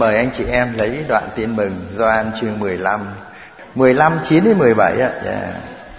mời anh chị em lấy đoạn Tin Mừng Gioan chương 15 9 đến 17 ạ. Yeah.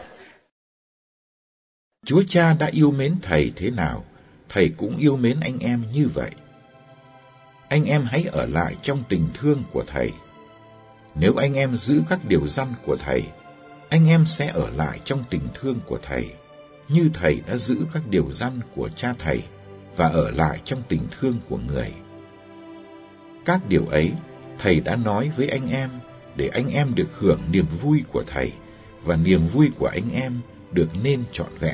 Chúa Cha đã yêu mến Thầy thế nào, Thầy cũng yêu mến anh em như vậy. Anh em hãy ở lại trong tình thương của Thầy. Nếu anh em giữ các điều răn của Thầy, anh em sẽ ở lại trong tình thương của Thầy, như Thầy đã giữ các điều răn của Cha Thầy và ở lại trong tình thương của người. Các điều ấy Thầy đã nói với anh em để anh em được hưởng niềm vui của Thầy và niềm vui của anh em được nên trọn vẹn.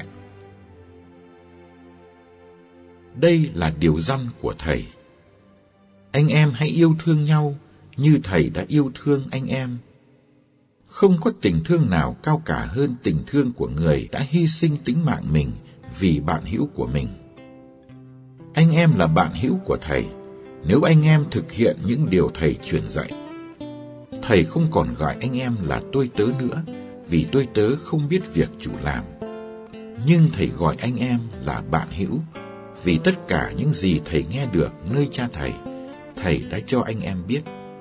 Đây là điều răn của Thầy. Anh em hãy yêu thương nhau như Thầy đã yêu thương anh em. Không có tình thương nào cao cả hơn tình thương của người đã hy sinh tính mạng mình vì bạn hữu của mình. Anh em là bạn hữu của Thầy nếu anh em thực hiện những điều Thầy truyền dạy. Thầy không còn gọi anh em là tôi tớ nữa, vì tôi tớ không biết việc chủ làm. Nhưng Thầy gọi anh em là bạn hữu, vì tất cả những gì Thầy nghe được nơi Cha Thầy, Thầy đã cho anh em biết.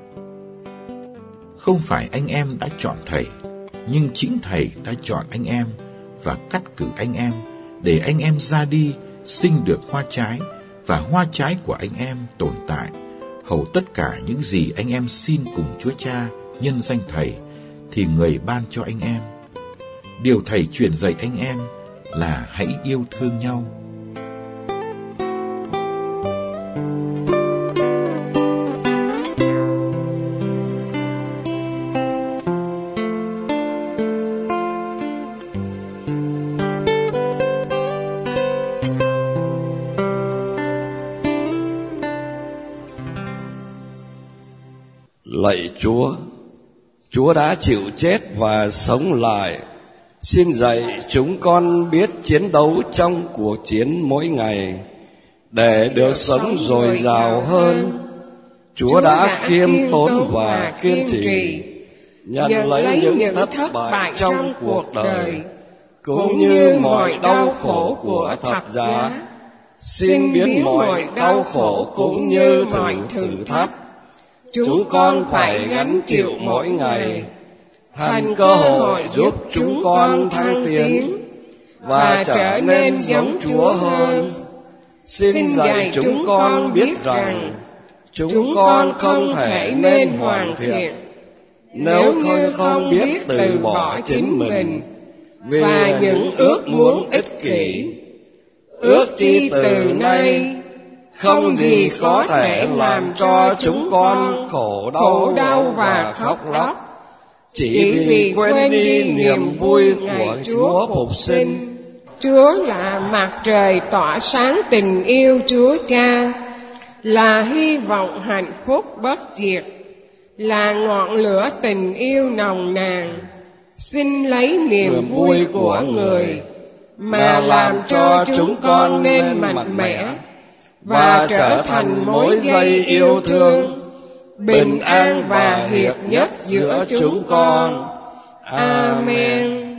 Không phải anh em đã chọn Thầy, nhưng chính Thầy đã chọn anh em và cắt cử anh em để anh em ra đi sinh được hoa trái, và hoa trái của anh em tồn tại, hầu tất cả những gì anh em xin cùng Chúa Cha nhân danh Thầy thì người ban cho anh em. Điều Thầy truyền dạy anh em là hãy yêu thương nhau. Lạy Chúa, Chúa đã chịu chết và sống lại. Xin dạy chúng con biết chiến đấu trong cuộc chiến mỗi ngày để được sống dồi dào hơn. Chúa đã khiêm tốn và kiên trì, nhận lấy những thất bại trong cuộc đời, cũng như mọi đau khổ của thập giá. Xin biến mọi đau khổ cũng như mọi thử thách chúng con phải gánh chịu mỗi ngày thành cơ hội giúp chúng con thăng tiến và trở nên giống Chúa hơn. Xin dạy chúng con biết rằng chúng con không thể nên hoàn thiện nếu không biết từ bỏ chính mình vì những ước muốn ích kỷ. Ước chi từ nay không gì có thể làm cho chúng con khổ đau và khóc lóc, chỉ vì quên đi niềm vui của Chúa phục sinh. Chúa là mặt trời tỏa sáng tình yêu Chúa Cha, là hy vọng hạnh phúc bất diệt, là ngọn lửa tình yêu nồng nàn. Xin lấy niềm vui của người mà làm cho chúng con nên mạnh mẽ và trở thành mối dây yêu thương, bình an và hiệp nhất giữa chúng con. Amen.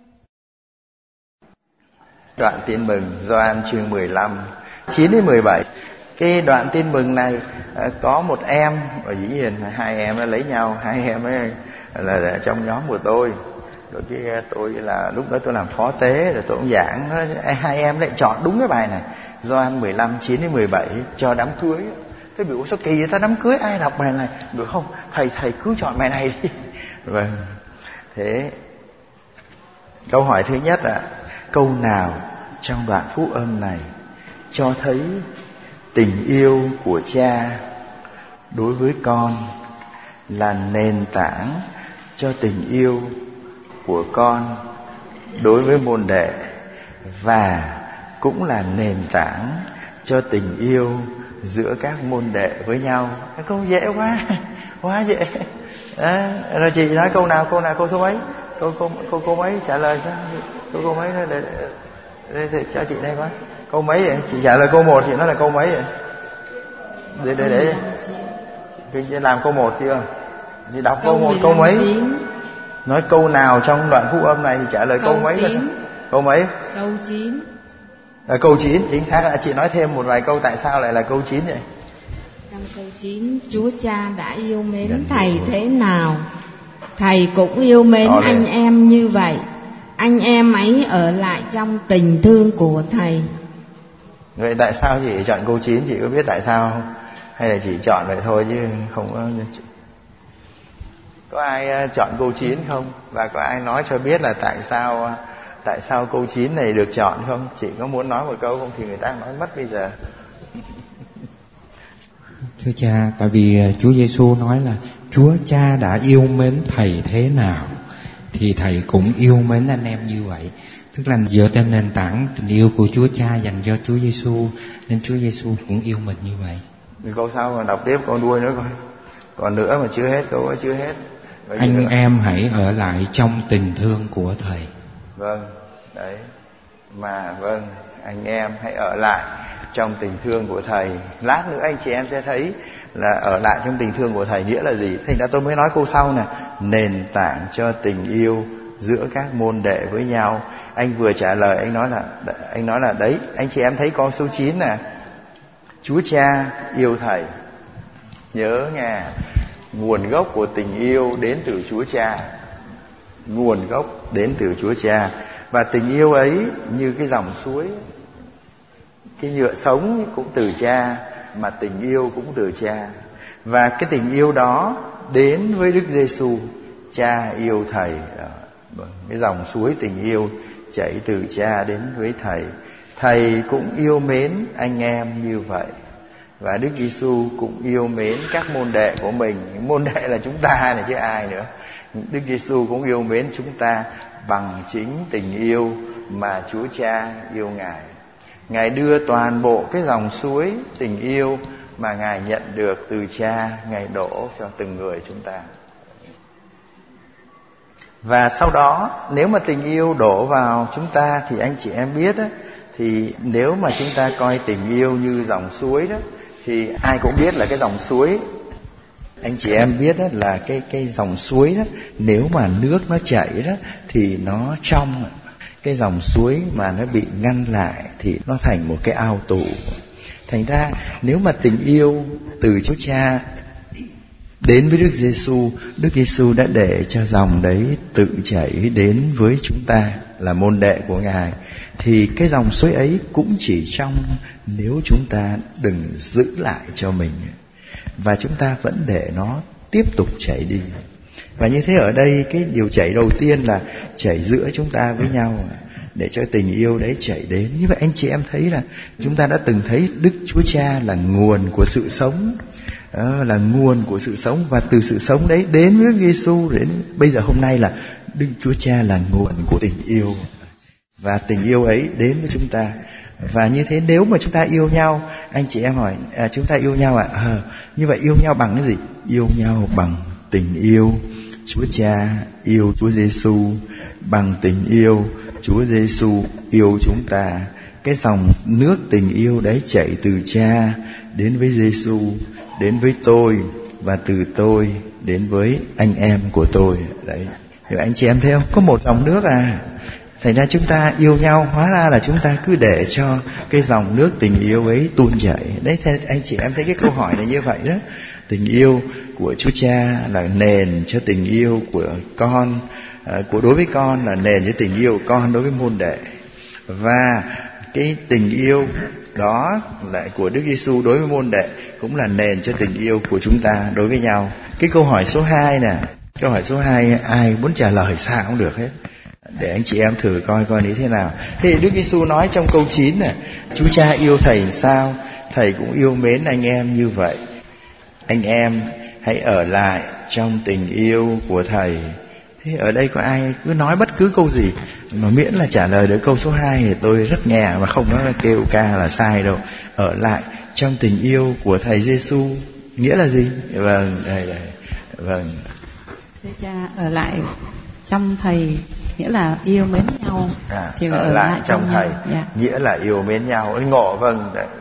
Đoạn Tin Mừng Gioan chương 15 9 đến 17. Cái đoạn Tin Mừng này có một em, và dĩ nhiên hai em nó lấy nhau, hai em ấy là trong nhóm của tôi. Rồi cái tôi là lúc đó tôi làm phó tế, rồi tôi cũng giảng, hai em lại chọn đúng cái bài này, Gioan 15 9 đến 17 cho đám cưới. Thế biểu sao kỳ vậy ta, đám cưới ai đọc bài này? Được không? Thầy cứ chọn bài này đi. Vâng. Thế câu hỏi thứ nhất là câu nào trong đoạn phúc âm này cho thấy tình yêu của Cha đối với con là nền tảng cho tình yêu của con đối với môn đệ, và cũng là nền tảng cho tình yêu giữa các môn đệ với nhau. Cái câu dễ quá dễ. Rồi chị nói câu nào câu số mấy? Câu mấy trả lời sao? Câu mấy đó để cho chị đây coi. Câu mấy vậy? Chị trả lời câu 1, chị nói là câu mấy vậy? Để chị làm câu 1 chưa? Chị đọc câu 1 câu mấy? Nói câu nào trong đoạn phúc âm này thì trả lời câu mấy? Câu mấy? Câu 9. Câu 9, chính xác. Chị nói thêm một vài câu tại sao lại là câu 9 vậy? Trong câu 9, Chúa Cha đã yêu mến thầy thế nào, thầy cũng yêu mến anh em như vậy. Anh em ấy ở lại trong tình thương của thầy. Vậy tại sao chị chọn câu 9? Chị có biết tại sao không? Hay là chỉ chọn vậy thôi chứ không có ai chọn câu 9 không? Và có ai nói cho biết là tại sao câu 9 này được chọn không? Chị có muốn nói một câu không thì người ta nói mất bây giờ. Thưa cha, tại vì Chúa Giêsu nói là Chúa Cha đã yêu mến thầy thế nào thì thầy cũng yêu mến anh em như vậy. Tức là dựa trên nền tảng tình yêu của Chúa Cha dành cho Chúa Giêsu nên Chúa Giêsu cũng yêu mình như vậy. Câu sau còn đọc tiếp câu đuôi nữa coi. Còn nữa mà chưa hết, câu đó chưa hết. Anh em hãy ở lại trong tình thương của thầy. Vâng, đấy. Mà vâng, anh em hãy ở lại trong tình thương của thầy. Lát nữa anh chị em sẽ thấy là ở lại trong tình thương của thầy nghĩa là gì. Thành ra tôi mới nói câu sau nè, nền tảng cho tình yêu giữa các môn đệ với nhau. Anh vừa trả lời, anh nói là đấy, anh chị em thấy câu số 9 nè. Chúa Cha yêu thầy. Nhớ nha, nguồn gốc của tình yêu đến từ Chúa Cha. Nguồn gốc đến từ Chúa Cha. Và tình yêu ấy như cái dòng suối, cái nhựa sống cũng từ Cha, mà tình yêu cũng từ Cha. Và cái tình yêu đó đến với Đức Giêsu. Cha yêu thầy. Cái dòng suối tình yêu chảy từ Cha đến với thầy. Thầy cũng yêu mến anh em như vậy. Và Đức Giêsu cũng yêu mến các môn đệ của mình. Môn đệ là chúng ta này chứ ai nữa. Đức Giêsu cũng yêu mến chúng ta bằng chính tình yêu mà Chúa Cha yêu Ngài. Ngài đưa toàn bộ cái dòng suối tình yêu mà Ngài nhận được từ Cha, Ngài đổ cho từng người chúng ta. Và sau đó nếu mà tình yêu đổ vào chúng ta thì anh chị em biết đó, thì nếu mà chúng ta coi tình yêu như dòng suối đó, thì ai cũng biết là cái dòng suối, anh chị em biết đó là cái dòng suối đó, nếu mà nước nó chảy đó thì nó trong. Cái dòng suối mà nó bị ngăn lại thì nó thành một cái ao tù. Thành ra nếu mà tình yêu từ Chúa Cha đến với Đức Giêsu, Đức Giêsu đã để cho dòng đấy tự chảy đến với chúng ta là môn đệ của Ngài, thì cái dòng suối ấy cũng chỉ trong nếu chúng ta đừng giữ lại cho mình, và chúng ta vẫn để nó tiếp tục chảy đi. Và như thế ở đây cái điều chảy đầu tiên là chảy giữa chúng ta với nhau, để cho tình yêu đấy chảy đến. Như vậy anh chị em thấy là chúng ta đã từng thấy Đức Chúa Cha là nguồn của sự sống, là nguồn của sự sống, và từ sự sống đấy đến với Đức Giêsu, đến bây giờ hôm nay là Đức Chúa Cha là nguồn của tình yêu, và tình yêu ấy đến với chúng ta. Và như thế nếu mà chúng ta yêu nhau, anh chị em hỏi chúng ta yêu nhau như vậy yêu nhau bằng cái gì? Yêu nhau bằng tình yêu Chúa Cha yêu Chúa Giêsu, bằng tình yêu Chúa Giêsu yêu chúng ta. Cái dòng nước tình yêu đấy chảy từ Cha đến với Giêsu, đến với tôi, và từ tôi đến với anh em của tôi. Đấy, thì anh chị em thấy không? Có một dòng nước à. Thành ra chúng ta yêu nhau, hóa ra là chúng ta cứ để cho cái dòng nước tình yêu ấy tuôn chảy. Đấy, thế anh chị em thấy cái câu hỏi này như vậy đó. Tình yêu của Chúa Cha là nền cho tình yêu của con, của đối với con là nền cho tình yêu của con đối với môn đệ. Và cái tình yêu đó lại của Đức Giêsu đối với môn đệ cũng là nền cho tình yêu của chúng ta đối với nhau. Cái câu hỏi số 2 nè, câu hỏi số 2 ai muốn trả lời sao cũng được hết. Để anh chị em thử coi như thế nào. Thì Đức Giêsu nói trong câu 9 này, Chúa Cha yêu thầy sao, thầy cũng yêu mến anh em như vậy. Anh em hãy ở lại trong tình yêu của thầy. Thế ở đây có ai cứ nói bất cứ câu gì mà miễn là trả lời được câu số 2 thì tôi rất nghe, mà không có kêu ca là sai đâu. Ở lại trong tình yêu của thầy Giêsu nghĩa là gì? Vâng, đây. Vâng. Thưa cha, ở lại trong thầy nghĩa là yêu mến nhau. Thì ở lại trong thầy nghĩa là yêu mến nhau. Ngộ, vâng. Đấy.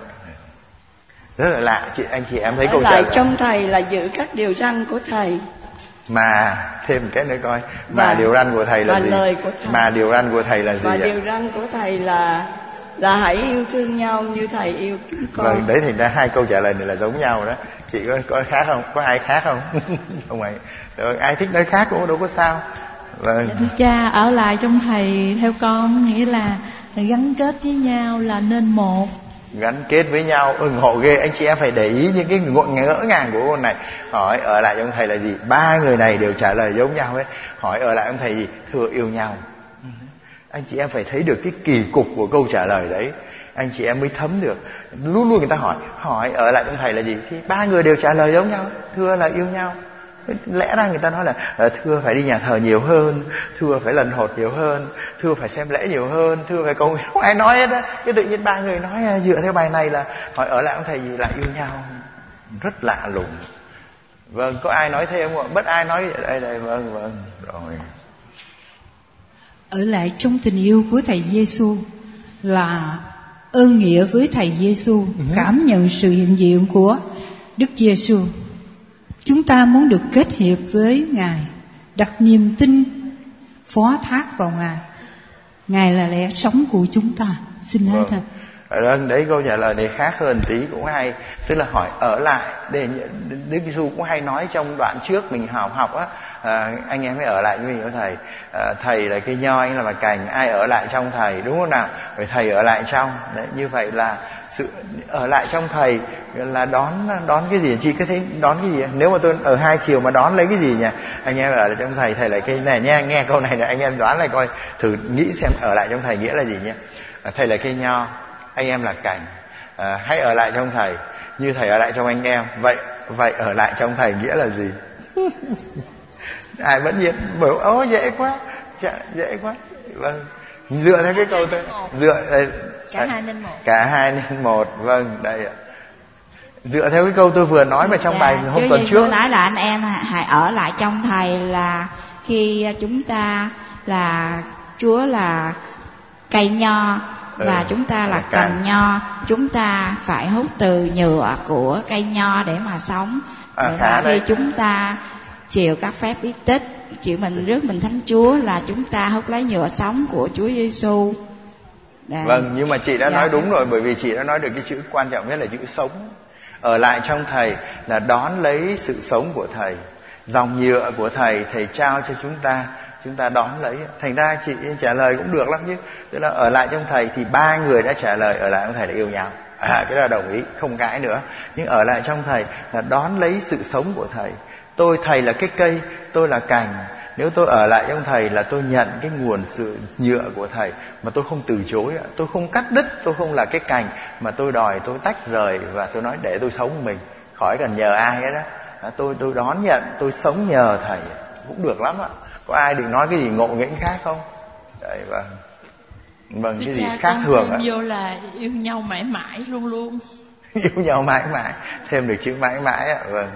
Rất là lạ, anh chị em thấy câu trả lời. Ở lại trong thầy là giữ các điều răn của thầy. Mà thêm một cái nữa coi, mà điều răn của thầy là gì? Lời của thầy. Mà điều răn của thầy là gì? Và điều răn của thầy là hãy yêu thương nhau như thầy yêu chúng con. Vâng, đấy thành ra hai câu trả lời này là giống nhau đó. Chị có khác không? Có ai khác không? Không phải. Ai thích nói khác cũng đâu có sao. Vâng. Dạ, thưa cha, ở lại trong thầy theo con nghĩa là gắn kết với nhau là nên một. Gắn kết với nhau, ngộ ghê. Anh chị em phải để ý những cái ngỡ ngàng của con này. Hỏi ở lại trong thầy là gì? 3 người này đều trả lời giống nhau ấy. Hỏi ở lại trong thầy gì? Thưa yêu nhau. Anh chị em phải thấy được cái kỳ cục của câu trả lời đấy, anh chị em mới thấm được. Luôn luôn người ta hỏi ở lại trong thầy là gì? Thì 3 người đều trả lời giống nhau, thưa là yêu nhau. Lẽ ra người ta nói là thưa phải đi nhà thờ nhiều hơn, thưa phải lần hột nhiều hơn, thưa phải xem lễ nhiều hơn, thưa phải cầu nguyện. Không ai nói hết á. Cái tự nhiên 3 người nói dựa theo bài này là hỏi ở lại trong thầy gì là yêu nhau. Rất lạ lùng. Vâng, có ai nói thêm không ạ? Bất ai nói đây. Vâng rồi. Ở lại trong tình yêu của Thầy Giêsu là ơn nghĩa với Thầy Giêsu, cảm nhận sự hiện diện của Đức Giêsu. Chúng ta muốn được kết hiệp với Ngài, đặt niềm tin, phó thác vào Ngài. Ngài là lẽ sống của chúng ta. Xin hết ạ. Đấy, câu trả lời này khác hơn tí cũng hay. Tức là hỏi ở lại. Để Đức Giêsu cũng hay nói trong đoạn trước mình học á, anh em hãy ở lại với mình với thầy. Thầy là cây nho, anh là mặt cành, ai ở lại trong thầy, đúng không nào? Rồi thầy ở lại trong. Đấy, như vậy là sự ở lại trong thầy là đón cái gì? Chị có thấy đón cái gì? Nếu mà tôi ở hai chiều mà đón lấy cái gì nhỉ? Anh em ở lại trong thầy, thầy là cây này nha, nghe câu này là anh em đoán lại coi, thử nghĩ xem ở lại trong thầy nghĩa là gì nhé. Thầy là cây nho, anh em là cành, hãy ở lại trong thầy như thầy ở lại trong anh em. Vậy ở lại trong thầy nghĩa là gì? Ai vẫn nhiên bảo dễ quá, dễ quá. Vâng, dựa theo cái câu tôi cả hai nên một. Cả hai nên một. Vâng, đây ạ. Dựa theo cái câu tôi vừa nói mà trong bài hôm tuần trước. Chúa nói là anh em hãy ở lại trong thầy là khi chúng ta là Chúa là cây nho và chúng ta là cành nho, chúng ta phải hút từ nhựa của cây nho để mà sống. Và khi chúng ta chịu các phép bí tích, chịu mình rước mình thánh Chúa là chúng ta hút lấy nhựa sống của Chúa Giêsu. Vâng, nhưng mà chị đã nói đúng rồi, bởi vì chị đã nói được cái chữ quan trọng nhất là chữ sống. Ở lại trong thầy là đón lấy sự sống của thầy, dòng nhựa của thầy trao cho chúng ta đón lấy. Thành ra chị trả lời cũng được lắm chứ. Tức là ở lại trong thầy thì 3 người đã trả lời ở lại trong thầy là yêu nhau. Cái đó là đồng ý, không cãi nữa. Nhưng ở lại trong thầy là đón lấy sự sống của thầy. Thầy là cái cây, tôi là cành. Nếu tôi ở lại trong thầy là tôi nhận cái nguồn sự nhựa của thầy mà tôi không từ chối, tôi không cắt đứt, tôi không là cái cành mà tôi đòi tôi tách rời và tôi nói để tôi sống mình, khỏi cần nhờ ai hết đó. Tôi đón nhận, tôi sống nhờ thầy cũng được lắm ạ. Có ai định nói cái gì ngộ nghĩnh khác không? Đấy, vâng, cái gì khác thường ạ? Vô là yêu nhau mãi mãi luôn luôn. Yêu nhau mãi mãi, thêm được chữ mãi mãi ạ. Vâng.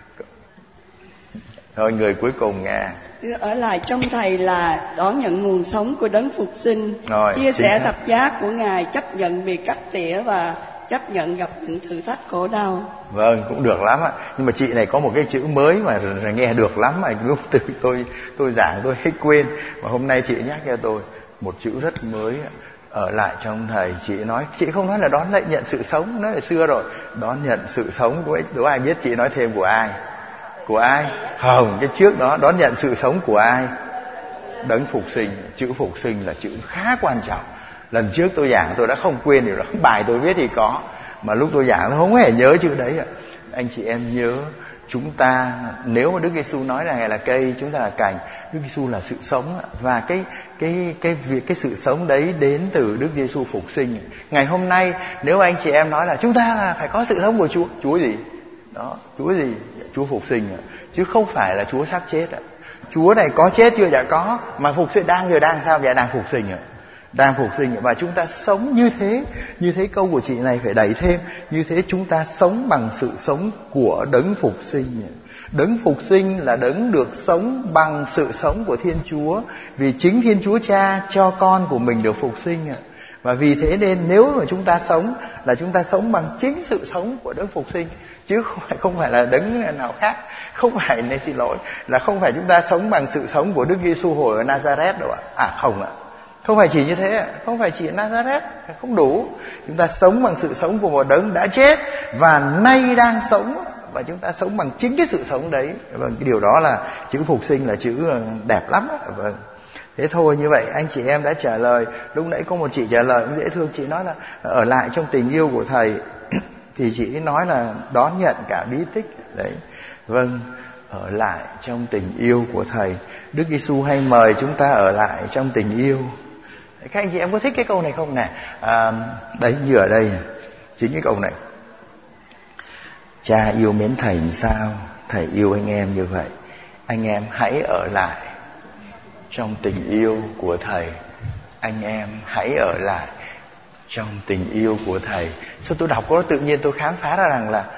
Thôi người cuối cùng nghe. Ở lại trong thầy là đón nhận nguồn sống của đấng phục sinh, chia sẻ thập giá của Ngài, chấp nhận bị cắt tỉa và chấp nhận gặp những thử thách khổ đau. Vâng, cũng được lắm ạ. Nhưng mà chị này có một cái chữ mới mà nghe được lắm mà lúc từ tôi giảng tôi hết quên, mà hôm nay chị nhắc cho tôi một chữ rất mới. Ở lại trong thầy, chị không nói là đón nhận sự sống, nói là xưa rồi. Đón nhận sự sống của đố ai biết chị nói thêm của ai? Của ai? Không, cái trước đó đón nhận sự sống của ai? Đấng phục sinh. Chữ phục sinh là chữ khá quan trọng. Lần trước tôi giảng tôi đã không quên điều đó. Bài tôi viết thì có, mà lúc tôi giảng tôi không hề nhớ chữ đấy ạ. Anh chị em nhớ, chúng ta nếu mà Đức Giêsu nói là Ngài là cây, chúng ta là cành, Đức Giêsu là sự sống, và cái sự sống đấy đến từ Đức Giêsu phục sinh. Ngày hôm nay nếu anh chị em nói là chúng ta là phải có sự sống của Chúa, Chúa gì? Đó, Chúa gì? Chúa phục sinh chứ không phải là Chúa xác chết ạ. Chúa này có chết chưa? Dạ có, mà phục sinh đang sao? Dạ đang phục sinh ạ. Đang phục sinh, và chúng ta sống như thế câu của chị này phải đẩy thêm, như thế chúng ta sống bằng sự sống của đấng phục sinh. Đấng phục sinh là đấng được sống bằng sự sống của Thiên Chúa, vì chính Thiên Chúa Cha cho con của mình được phục sinh. Và vì thế nên nếu mà chúng ta sống là chúng ta sống bằng chính sự sống của đấng phục sinh, chứ không phải là đấng nào khác. Không phải, nên xin lỗi, là không phải chúng ta sống bằng sự sống của Đức Giêsu hồi ở Nazareth đâu ạ. Không ạ. Không phải chỉ như thế ạ. Không phải chỉ ở Nazareth, không đủ. Chúng ta sống bằng sự sống của một đấng đã chết và nay đang sống và chúng ta sống bằng chính cái sự sống đấy. Vâng, cái điều đó là chữ phục sinh là chữ đẹp lắm. Vâng. Thế thôi, như vậy anh chị em đã trả lời. Lúc nãy có một chị trả lời cũng dễ thương, chị nói là ở lại trong tình yêu của Thầy. Thì chị nói là đón nhận cả bí tích đấy. Vâng, ở lại trong tình yêu của Thầy. Đức Giêsu hay mời chúng ta ở lại trong tình yêu. Các anh chị em có thích cái câu này không nè? Đấy, như ở đây này, chính cái câu này. Cha yêu mến Thầy làm sao, Thầy yêu anh em như vậy. Anh em hãy ở lại trong tình yêu của Thầy. Anh em hãy ở lại trong tình yêu của Thầy. Sao tôi đọc có tự nhiên tôi khám phá ra rằng là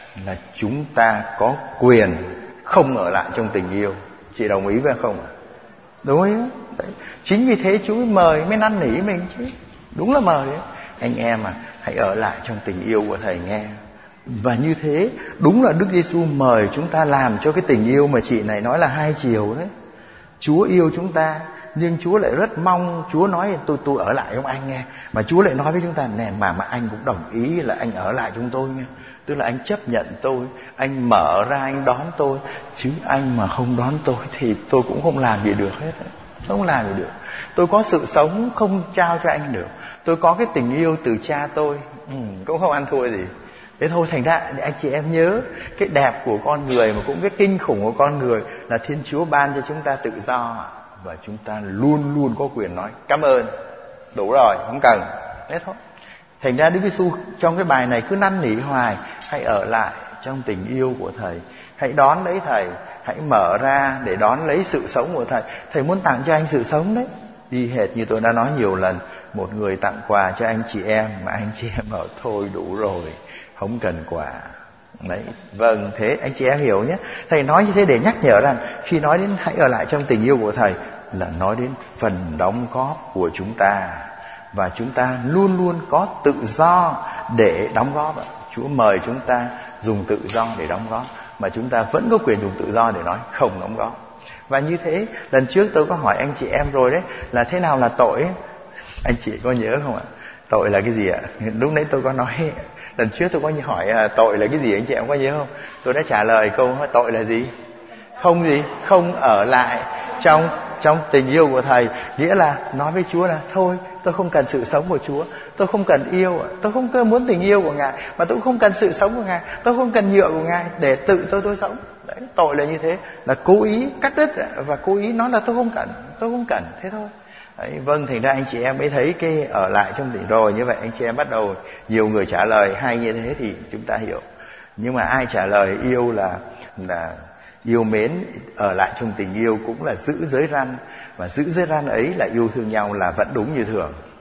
chúng ta có quyền không ở lại trong tình yêu. Chị đồng ý với không ạ? Đúng không? Đấy. Chính vì thế Chúa mời, mới năn nỉ mình chứ. Đúng là mời ấy. Anh em hãy ở lại trong tình yêu của Thầy nghe. Và như thế đúng là Đức Giêsu mời chúng ta làm cho cái tình yêu mà chị này nói là hai chiều đấy. Chúa yêu chúng ta, nhưng Chúa lại rất mong, Chúa nói tôi ở lại với anh nghe. Mà Chúa lại nói với chúng ta nè, mà anh cũng đồng ý là anh ở lại chúng tôi nghe. Tức là anh chấp nhận tôi, anh mở ra anh đón tôi. Chứ anh mà không đón tôi thì tôi cũng không làm gì được hết. Không làm gì được. Tôi có sự sống không trao cho anh được. Tôi có cái tình yêu từ cha tôi, cũng không ăn thua gì. Thế thôi, thành ra anh chị em nhớ cái đẹp của con người mà cũng cái kinh khủng của con người là Thiên Chúa ban cho chúng ta tự do. Và chúng ta luôn luôn có quyền nói cảm ơn. Đủ rồi, không cần. Thế thôi. Thành ra Đức Giêsu trong cái bài này cứ năn nỉ hoài, hãy ở lại trong tình yêu của Thầy. Hãy đón lấy Thầy. Hãy mở ra để đón lấy sự sống của Thầy. Thầy muốn tặng cho anh sự sống đấy. Y hệt như tôi đã nói nhiều lần, một người tặng quà cho anh chị em mà anh chị em bảo thôi đủ rồi, không cần quà. Đấy, vâng, thế anh chị em hiểu nhé. Thầy nói như thế để nhắc nhở rằng khi nói đến hãy ở lại trong tình yêu của Thầy là nói đến phần đóng góp của chúng ta. Và chúng ta luôn luôn có tự do để đóng góp. Chúa mời chúng ta dùng tự do để đóng góp, mà chúng ta vẫn có quyền dùng tự do để nói không đóng góp. Và như thế, lần trước tôi có hỏi anh chị em rồi đấy, là thế nào là tội ấy? Anh chị có nhớ không ạ? Tội là cái gì ạ? Lúc nãy tôi có nói, lần trước tôi có hỏi tội là cái gì, anh chị em có nhớ không? Tôi đã trả lời câu tội là gì? Không gì? Không ở lại trong tình yêu của Thầy. Nghĩa là nói với Chúa là thôi, tôi không cần sự sống của Chúa, tôi không cần yêu, tôi không muốn tình yêu của Ngài, mà tôi cũng không cần sự sống của Ngài, tôi không cần nhựa của Ngài để tự tôi sống. Đấy, tội là như thế, là cố ý cắt đứt và cố ý nói là tôi không cần, thế thôi. Đấy, vâng, thành ra anh chị em mới thấy cái ở lại trong tình rồi. Như vậy anh chị em bắt đầu nhiều người trả lời hay như thế thì chúng ta hiểu. Nhưng mà ai trả lời yêu là yêu mến, ở lại trong tình yêu cũng là giữ giới răn. Và giữ giới răn ấy là yêu thương nhau là vẫn đúng như thường.